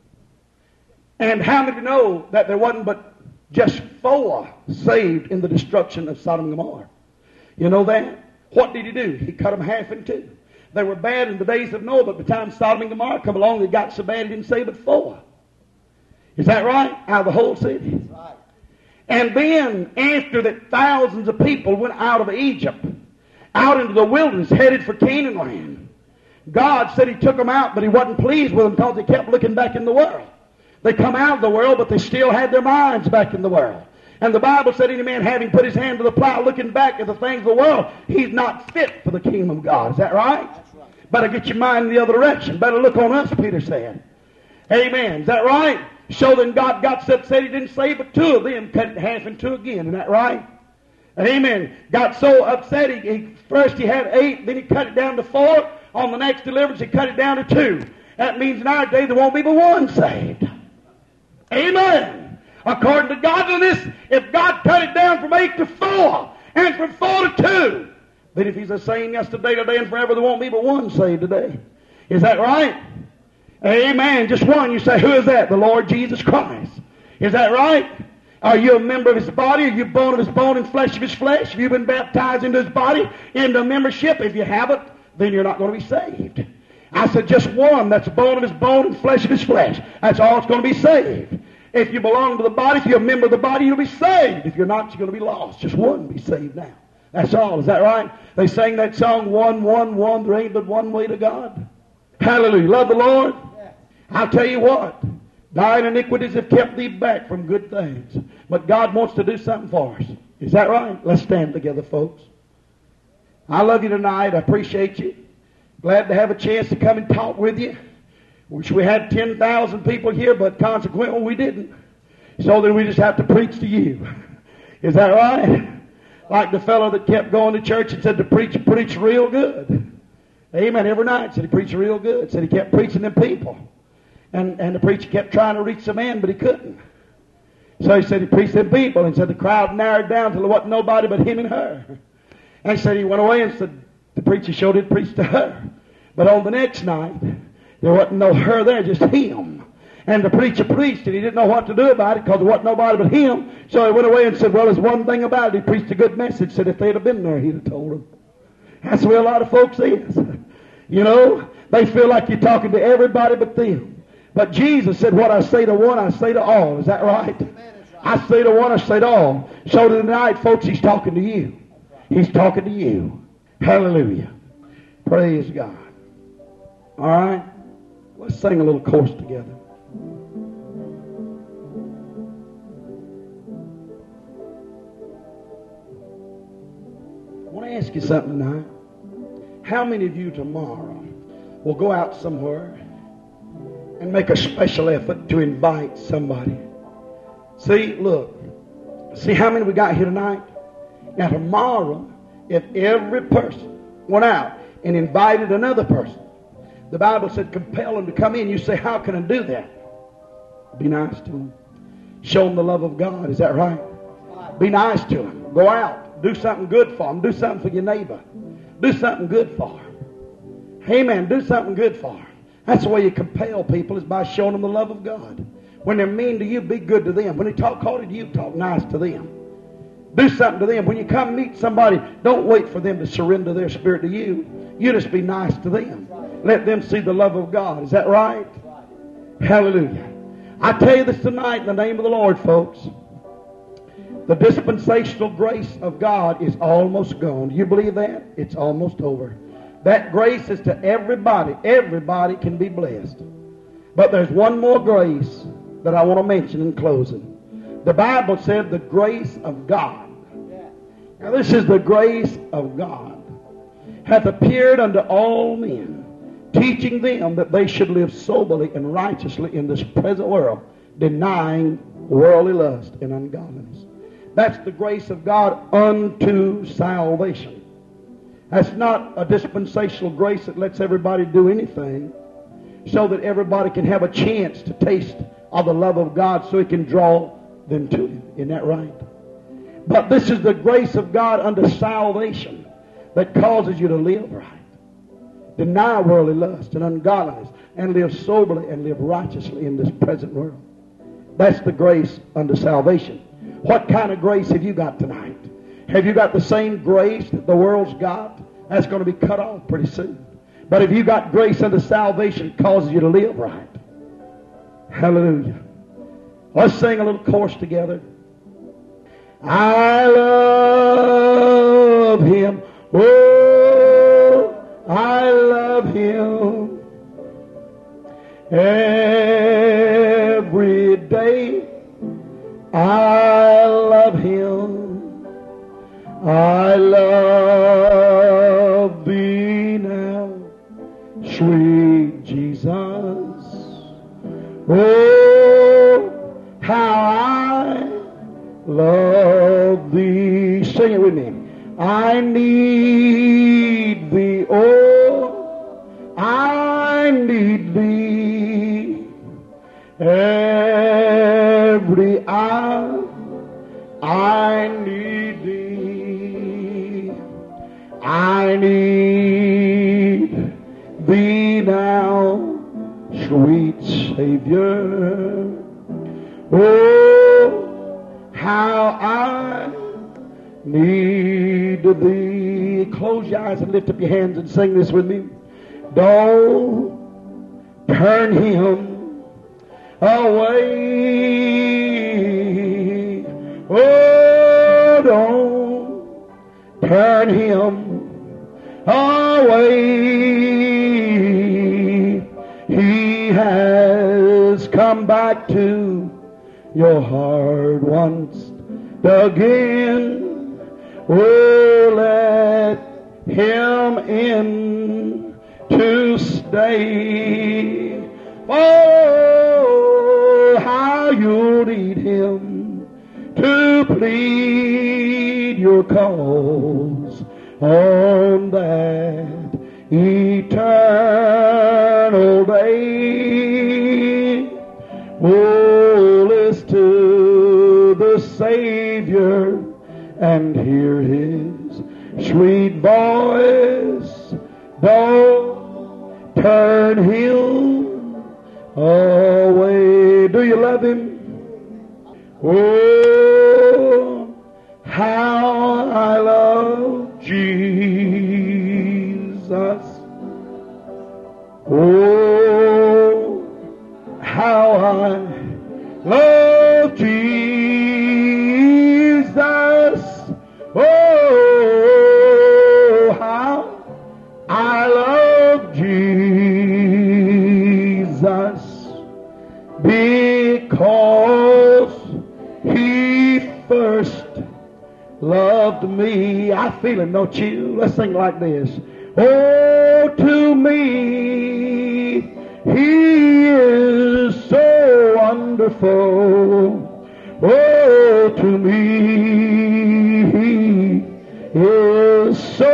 And how many of you know that there wasn't but just 4 saved in the destruction of Sodom and Gomorrah? You know that? What did he do? He cut them half in 2. They were bad in the days of Noah, but by the time Sodom and Gomorrah come along, they got so bad he didn't save but 4. Is that right? Out of the whole city. That's right. And then, after that, thousands of people went out of Egypt, out into the wilderness, headed for Canaan land. God said he took them out, but he wasn't pleased with them because they kept looking back in the world. They come out of the world, but they still had their minds back in the world. And the Bible said, any man having put his hand to the plow, looking back at the things of the world, he's not fit for the kingdom of God. Is that right? That's right. Better get your mind in the other direction. Better look on us, Peter said. Amen. Is that right? So then God got so upset he didn't save but 2 of them, cut it half in 2 again. Isn't that right? Amen. Got so upset, first he had 8, then he cut it down to 4. On the next deliverance, he cut it down to 2. That means in our day there won't be but 1 saved. Amen. According to godliness, if God cut it down from 8 to 4, and from 4 to 2, then if he's the same yesterday, today, and forever, there won't be but 1 saved today. Is that right? Amen. Just 1. You say, who is that? The Lord Jesus Christ. Is that right? Are you a member of his body? Are you bone of his bone and flesh of his flesh? Have you been baptized into his body, into membership? If you haven't, then you're not going to be saved. I said just 1 that's bone of his bone and flesh of his flesh. That's all that's going to be saved. If you belong to the body, if you're a member of the body, you'll be saved. If you're not, you're going to be lost. Just 1 be saved now. That's all. Is that right? They sang that song, 1, 1, 1. There ain't but one way to God. Hallelujah. Love the Lord? I'll tell you what. Thine iniquities have kept thee back from good things. But God wants to do something for us. Is that right? Let's stand together, folks. I love you tonight. I appreciate you. Glad to have a chance to come and talk with you. Wish we had 10,000 people here, but consequently we didn't. So then we just have to preach to you. Is that right? Like the fellow that kept going to church and said the preacher preached real good. Amen. Every night said he preached real good. Said he kept preaching them people. And the preacher kept trying to reach the man, but he couldn't. So he said he preached them people and said the crowd narrowed down till there wasn't nobody but him and her. And he said he went away and said the preacher sure did preach to her. But on the next night, there wasn't no her there, just him. And the preacher preached and he didn't know what to do about it because there wasn't nobody but him. So he went away and said, well, there's one thing about it. He preached a good message. Said if they'd have been there, he'd have told them. That's the way a lot of folks is. You know, they feel like you're talking to everybody but them. But Jesus said, what I say to one, I say to all. Is that right? I say to one, I say to all. So tonight, folks, he's talking to you. He's talking to you. Hallelujah. Praise God. All right? Let's sing a little chorus together. I want to ask you something tonight. How many of you tomorrow will go out somewhere and make a special effort to invite somebody? See, look. See how many we got here tonight? Now tomorrow, if every person went out and invited another person, the Bible said compel them to come in. You say, how can I do that? Be nice to them. Show them the love of God. Is that right? Be nice to them. Go out. Do something good for them. Do something for your neighbor. Do something good for them. Amen. Do something good for them. That's the way you compel people, is by showing them the love of God. When they're mean to you, be good to them. When they talk hard to you, talk nice to them. Do something to them. When you come meet somebody, don't wait for them to surrender their spirit to you. You just be nice to them. Let them see the love of God. Is that right? Hallelujah. I tell you this tonight in the name of the Lord, folks. The dispensational grace of God is almost gone. Do you believe that? It's almost over. That grace is to everybody. Everybody can be blessed. But there's one more grace that I want to mention in closing. The Bible said the grace of God. Now this is the grace of God. Hath appeared unto all men, teaching them that they should live soberly and righteously in this present world, denying worldly lust and ungodliness. That's the grace of God unto salvation. That's not a dispensational grace that lets everybody do anything, so that everybody can have a chance to taste of the love of God so He can draw them to Him. Isn't that right? But this is the grace of God unto salvation that causes you to live right, deny worldly lust and ungodliness, and live soberly and live righteously in this present world. That's the grace unto salvation. What kind of grace have you got tonight? Have you got the same grace that the world's got? That's going to be cut off pretty soon. But if you got grace unto salvation, it causes you to live right. Hallelujah. Let's sing a little chorus together. I love Him. Oh, I love Him. Every day I love Him. I love Thee now, sweet Jesus. Oh, how I love Thee. Sing it with me. I need Thee. Oh, I need Thee. Every hour I need Thee. I need Thee now, sweet Savior. Oh, how I need Thee. Close your eyes and lift up your hands and sing this with me. Don't turn Him away. Oh, don't turn Him away. He has come back to your heart once again. Oh, let Him in to stay. Oh, how you'll need Him to plead your cause on that eternal day. Oh, listen to the Savior and hear His sweet voice. Don't turn Him away. Do you love Him? Oh, how I love Jesus. Oh, how I love Jesus. Oh, how I love Jesus. because He first loved me. I feel it, don't you? Let's sing like this. Oh, to me, He is so wonderful. Oh, to me, He is so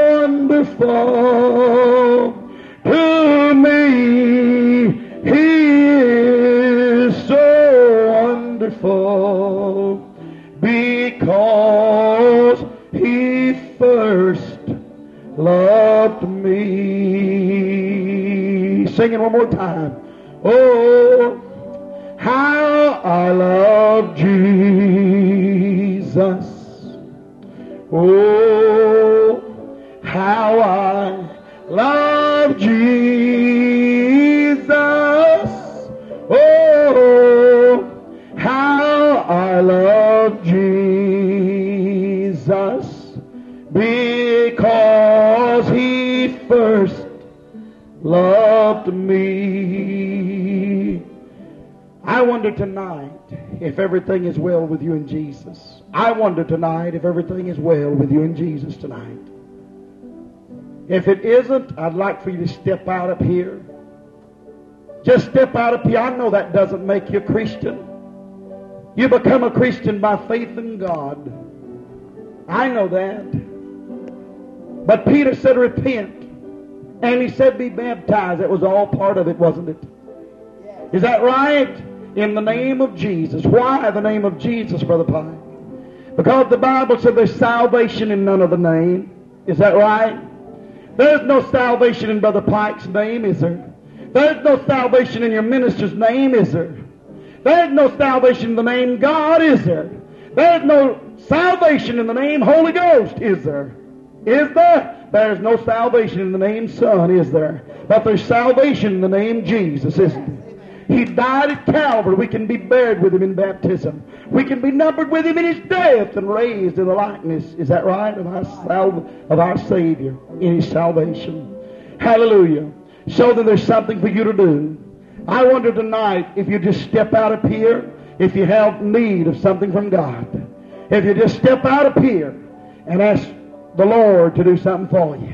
wonderful. To me, He is so wonderful, because He first loved me. Sing it one more time. Oh, how I love Jesus. Oh, how I love Jesus. Oh, how I love Jesus, because He first loved me. I wonder tonight if everything is well with you in Jesus. I wonder tonight if everything is well with you in Jesus tonight. If it isn't, I'd like for you to step out up here. Just step out up here. I know that doesn't make you a Christian. You become a Christian by faith in God. I know that. But Peter said, repent. And he said, be baptized. That was all part of it, wasn't it? Is that right? In the name of Jesus. Why the name of Jesus, Brother Pike? Because the Bible said there's salvation in none other name. Is that right? There's no salvation in Brother Pike's name, is there? There's no salvation in your minister's name, is there? There's no salvation in the name God, is there? There's no salvation in the name Holy Ghost, is there? Is there? There's no salvation in the name Son, is there? But there's salvation in the name Jesus, isn't there? He died at Calvary. We can be buried with Him in baptism. We can be numbered with Him in His death and raised in the likeness, is that right, of our Savior in His salvation. Hallelujah. So that there's something for you to do. I wonder tonight if you just step out up here, if you have need of something from God. If you just step out up here and ask the Lord to do something for you.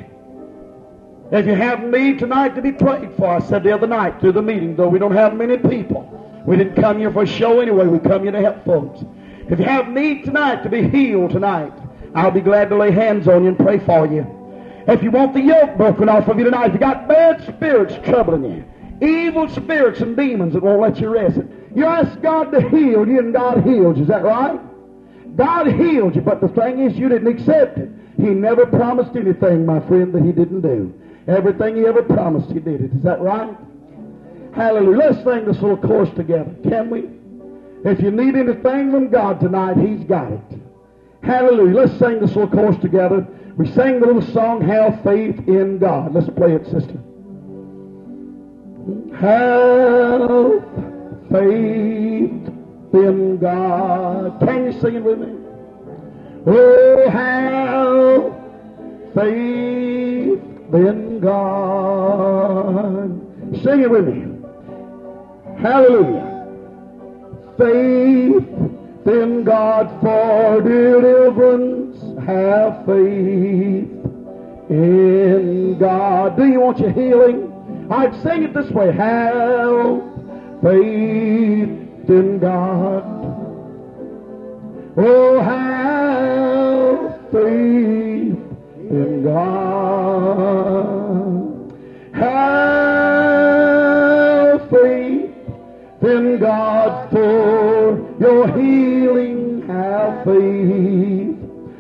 If you have need tonight to be prayed for, I said the other night through the meeting, though we don't have many people, we didn't come here for a show anyway, we come here to help folks. If you have need tonight to be healed tonight, I'll be glad to lay hands on you and pray for you. If you want the yoke broken off of you tonight, if you got bad spirits troubling you, evil spirits and demons that won't let you rest, you ask God to heal you and God heals you. Is that right? God healed you, but the thing is you didn't accept it. He never promised anything, my friend, that He didn't do. Everything He ever promised, He did it. Is that right? Hallelujah. Let's sing this little chorus together, can we? If you need anything from God tonight, He's got it. Hallelujah. Let's sing this little chorus together. We sang the little song, Have Faith in God. Let's play it, sister. Have faith in God. Can you sing it with me? Oh, have faith in God. Sing it with me. Hallelujah. Faith in God for deliverance. Have faith in God. Do you want your healing? I'd sing it this way. Have faith in God. Oh, have faith in God. Have faith in God for your healing. Have faith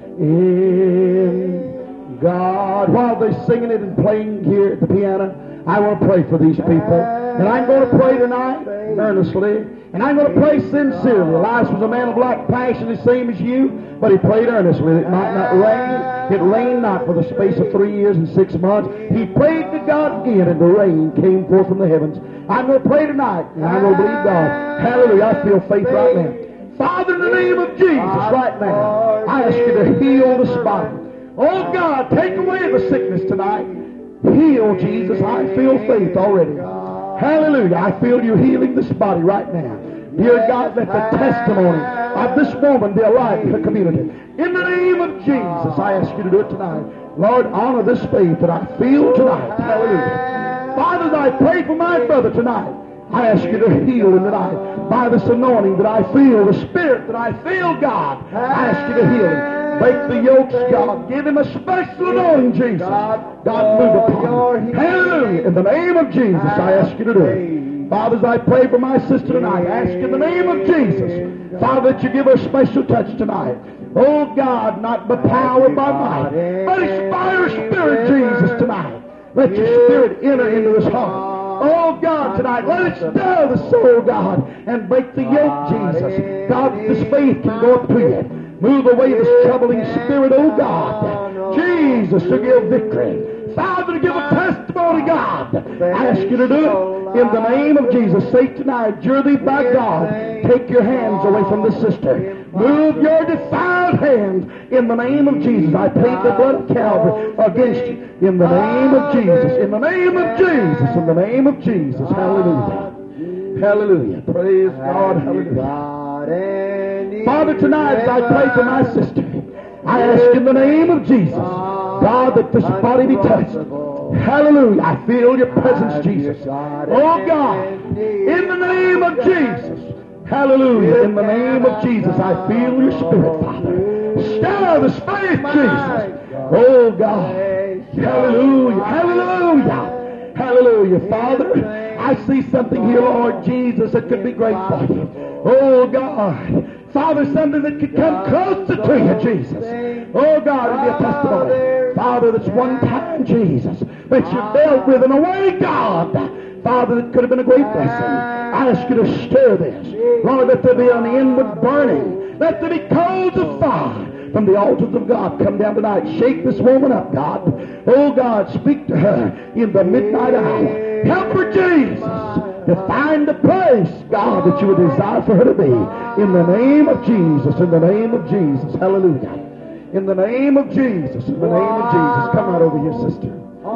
in God. While they're singing it and playing here at the piano, I want to pray for these people. And I'm going to pray tonight earnestly. And I'm going to pray sincerely. Elias was a man of like passion, the same as you, but he prayed earnestly. It might not rain. It rained not for the space of 3 years and 6 months. He prayed to God again, and the rain came forth from the heavens. I'm going to pray tonight, and I'm going to believe God. Hallelujah. I feel faith right now. Father, in the name of Jesus, right now, I ask you to heal this body. Oh, God, take away the sickness tonight. Heal, Jesus. I feel faith already. Hallelujah. I feel you healing this body right now. Dear God, let the testimony of this woman be alive in the community. In the name of Jesus, I ask you to do it tonight. Lord, honor this faith that I feel tonight. Hallelujah. Father, as I pray for my brother tonight, I ask you to heal him tonight. By this anointing that I feel, the Spirit that I feel, God, I ask you to heal him. Break the yokes, God. Give him a special anointing, Jesus. God, move upon him. Hallelujah. In the name of Jesus, I ask you to do it. Father, as I pray for my sister tonight, I ask in the name of Jesus, Father, that you give her a special touch tonight. Oh, God, not by power, by might, but it's by your Spirit, Jesus, tonight. Let your Spirit enter into this heart. Oh, God, tonight, let it stir the soul, God, and break the yoke, Jesus. God, this faith can go up to you. Move away this troubling spirit, oh, God. Jesus, to give victory. Father, to give a testimony, God. I ask you to do it in the name of Jesus. Say tonight, you're thee by God. Take your hands away from the sister. Move your defiled hands in the name of Jesus. I plead the blood of Calvary against you. In the name of Jesus. In the name of Jesus. In the name of Jesus. Hallelujah. Hallelujah. Praise God. Hallelujah. Father, tonight as I pray for my sister, I ask in the name of Jesus, God, that this body be touched. Hallelujah. I feel your presence, Jesus. Oh, God, in the name of Jesus. Hallelujah. In the name of Jesus, I feel your Spirit, Father. Stir this faith, Jesus. Oh, God. Hallelujah. Hallelujah. Hallelujah. Father, I see something here, Lord Jesus, that could be great for you. Oh, God. Father, something that could come closer to you, Jesus. Oh, God, it'll be a testimony. Father, that's one time, Jesus, that you dealt with in a way, God. Father, that could have been a great blessing. I ask you to stir this. Lord, let there be an inward burning. Let there be coals of fire from the altars of God come down tonight. Shake this woman up, God. Oh, God, speak to her in the midnight hour. Help her, Jesus, to find the place, God, that you would desire for her to be. In the name of Jesus. In the name of Jesus. Hallelujah. In the name of Jesus. In the name of Jesus. Come right over here, sister.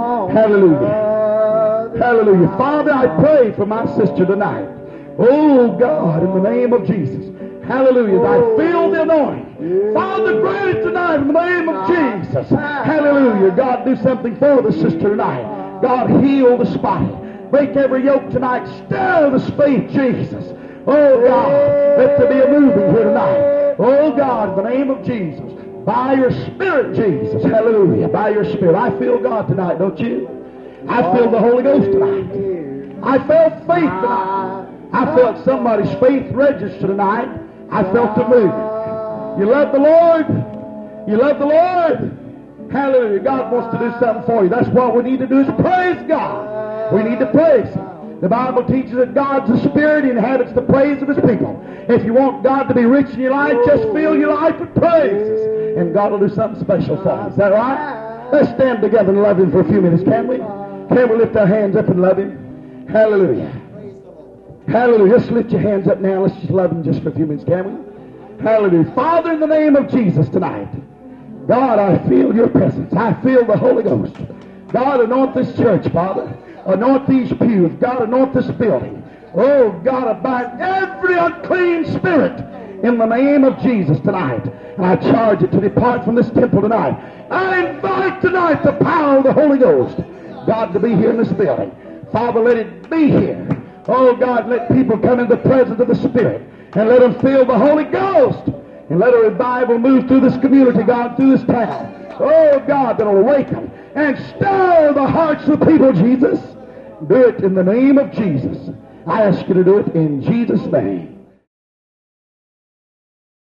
Hallelujah. Hallelujah. Father, I pray for my sister tonight. Oh, God, in the name of Jesus. Hallelujah. I feel the anointing. Father, grant it tonight in the name of Jesus. Hallelujah. God, do something for the sister tonight. God, heal the body. Break every yoke tonight. Stir the faith, Jesus. Oh, God, let there be a moving here tonight. Oh, God, in the name of Jesus. By your Spirit, Jesus. Hallelujah. By your Spirit. I feel God tonight, don't you? I feel the Holy Ghost tonight. I felt faith tonight. I felt somebody's faith register tonight. I felt the movement. You love the Lord? You love the Lord? Hallelujah. God wants to do something for you. That's what we need to do is praise God. We need to praise Him. The Bible teaches that God's a Spirit. He inhabits the praise of His people. If you want God to be rich in your life, just fill your life with praises. And God will do something special for you. Is that right? Let's stand together and love Him for a few minutes, can we? Can we lift our hands up and love Him? Hallelujah. Hallelujah. Just lift your hands up now. Let's just love Him just for a few minutes, can we? Hallelujah. Father, in the name of Jesus tonight, God, I feel your presence. I feel the Holy Ghost. God, anoint this church, Father. Anoint these pews. God, anoint this building. Oh, God, bind every unclean spirit in the name of Jesus tonight. And I charge it to depart from this temple tonight. I invite tonight the power of the Holy Ghost, God, to be here in this building. Father, let it be here. Oh, God, let people come in the presence of the Spirit and let them feel the Holy Ghost. And let a revival move through this community, God, through this town. Oh, God, that'll awaken and stir the hearts of the people, Jesus. Do it in the name of Jesus. I ask you to do it in Jesus' name.